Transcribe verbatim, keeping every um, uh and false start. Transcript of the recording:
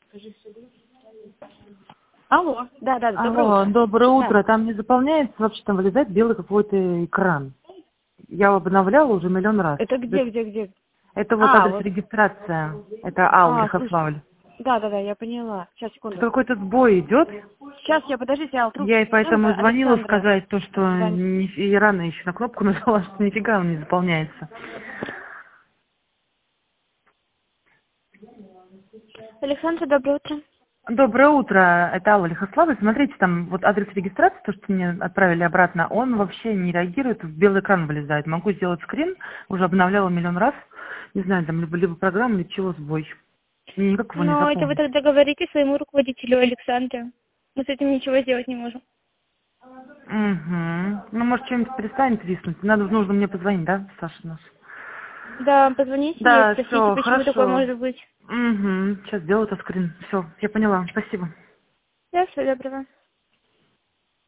Алло, да, да, доброе Алло, утро. доброе утро. Да. Там не заполняется, вообще там вылезает белый какой-то экран. Я обновляла уже миллион раз. Это где, где, где? Это вот А, адрес вот. регистрация. Это АУ А, слушай. Лихославль. Да, да, да, я поняла. Сейчас, секунду. Какой-то сбой идет. Сейчас я, подождите, я трубку Я и не дам, поэтому звонила Александра. сказать то, что Звон- не- и рано еще на кнопку нажала, что нифига он не заполняется. Александра, доброе утро. Доброе утро, это Алла Лихославль. Смотрите, там вот адрес регистрации, то, что мне отправили обратно, он вообще не реагирует, в белый экран вылезает. Могу сделать скрин, уже обновляла миллион раз. Не знаю, там либо, либо программа, либо чего сбой. Мне никак его не Но это вы заполнить. тогда говорите своему руководителю Александре. Мы с этим ничего сделать не можем. Угу. Ну, может, что-нибудь перестанет виснуть. Надо, нужно мне позвонить, да, Саша у нас? Да, позвоните ей, Да, спросите, все, почему такое хорошо. может быть. Угу. Сейчас сделаю этот скрин. Все, я поняла. Спасибо. Да, всего доброго.